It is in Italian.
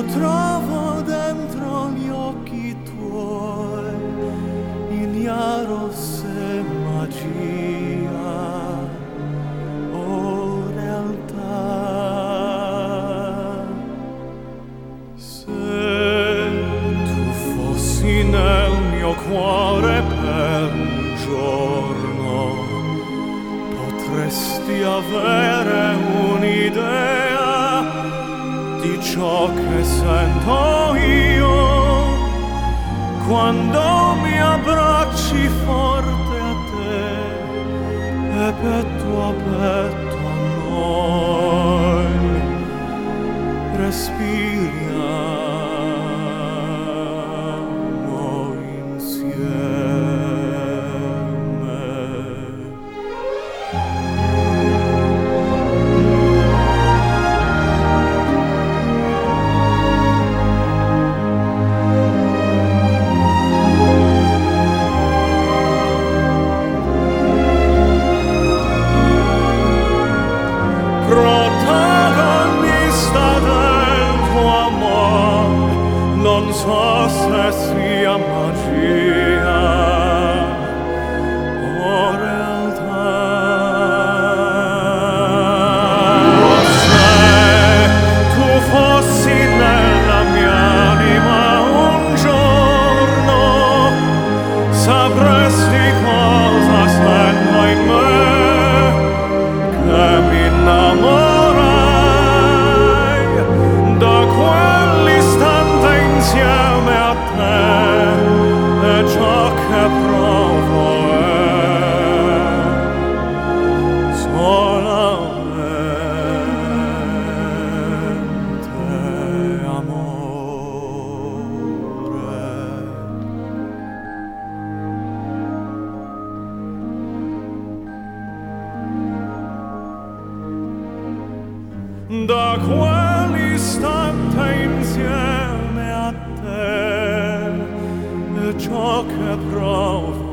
trovo dentro gli occhi tuoi ignaros e magia o realtà. Se tu fossi nel mio cuore per un giorno, potresti avere un'idea di ciò che sento io quando mi abbracci forte a te e petto a petto noi respiriamo insieme. Protagonista del tuo amor, non so se sia magia o realtà. Se tu fossi nella mia anima un giorno, sapresti cosa sento in me, che mi innamorai da quell'istante insieme a te, e ciò che provo è solamente amore. Da quell'istante insieme a te, e ciò che provo